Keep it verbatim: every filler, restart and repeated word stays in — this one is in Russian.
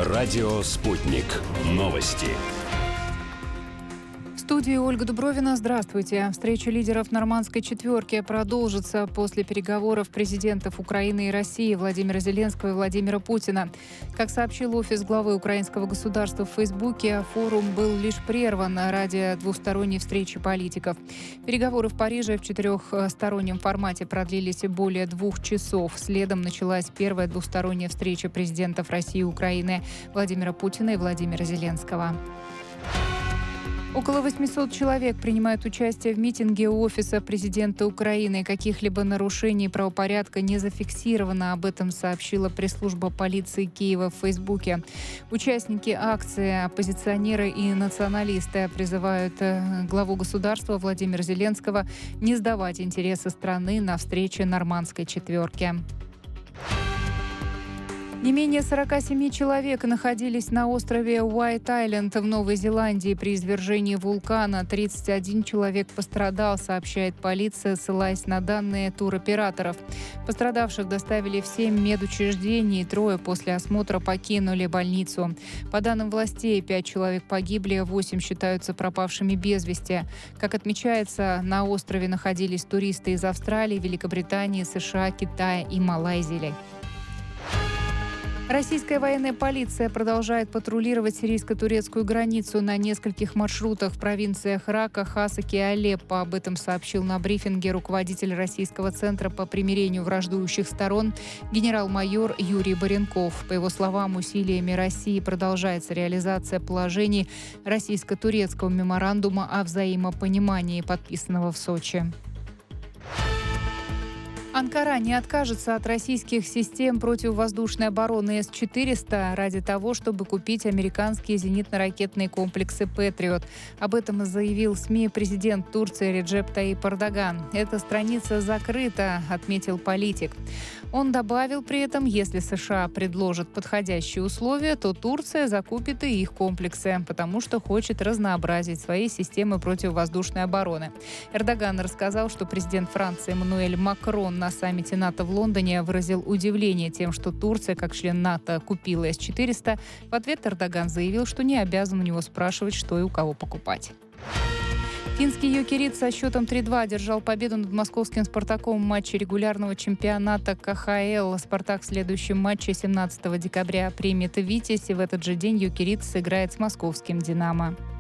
Радио «Спутник». Новости. В студии Ольга Дубровина. Здравствуйте. Встреча лидеров нормандской четверки продолжится после переговоров президентов Украины и России Владимира Зеленского и Владимира Путина. Как сообщил офис главы украинского государства в Фейсбуке, форум был лишь прерван ради двусторонней встречи политиков. Переговоры в Париже в четырехстороннем формате продлились более двух часов. Следом началась первая двусторонняя встреча президентов России и Украины Владимира Путина и Владимира Зеленского. Около восьмисот человек принимают участие в митинге у офиса президента Украины. Каких-либо нарушений правопорядка не зафиксировано. Об этом сообщила пресс-служба полиции Киева в Фейсбуке. Участники акции, оппозиционеры и националисты призывают главу государства Владимира Зеленского не сдавать интересы страны на встрече нормандской четверки. Не менее сорока семи человек находились на острове Уайт-Айленд в Новой Зеландии при извержении вулкана. тридцать один человек пострадал, сообщает полиция, ссылаясь на данные туроператоров. Пострадавших доставили в семь медучреждений, трое после осмотра покинули больницу. По данным властей, пять человек погибли, восемь считаются пропавшими без вести. Как отмечается, на острове находились туристы из Австралии, Великобритании, США, Китая и Малайзии. Российская военная полиция продолжает патрулировать сирийско-турецкую границу на нескольких маршрутах в провинциях Рака, Хасаки и Алеппо. Об этом сообщил на брифинге руководитель Российского центра по примирению враждующих сторон генерал-майор Юрий Баренков. По его словам, усилиями России продолжается реализация положений российско-турецкого меморандума о взаимопонимании, подписанного в Сочи. Анкара не откажется от российских систем противовоздушной обороны эс четыреста ради того, чтобы купить американские зенитно-ракетные комплексы «Патриот». Об этом заявил СМИ президент Турции Реджеп Таyyip Эрдоган. «Эта страница закрыта», — отметил политик. Он добавил при этом, если США предложат подходящие условия, то Турция закупит и их комплексы, потому что хочет разнообразить свои системы противовоздушной обороны. Эрдоган рассказал, что президент Франции Эммануэль Макрон на саммите НАТО в Лондоне выразил удивление тем, что Турция, как член НАТО, купила эс четыреста. В ответ Эрдоган заявил, что не обязан у него спрашивать, что и у кого покупать. Финский «Йокерит» со счетом три-два одержал победу над московским «Спартаком» в матче регулярного чемпионата ка ха эл. «Спартак» в следующем матче семнадцатого декабря примет «Витязь», и в этот же день «Йокерит» сыграет с московским «Динамо».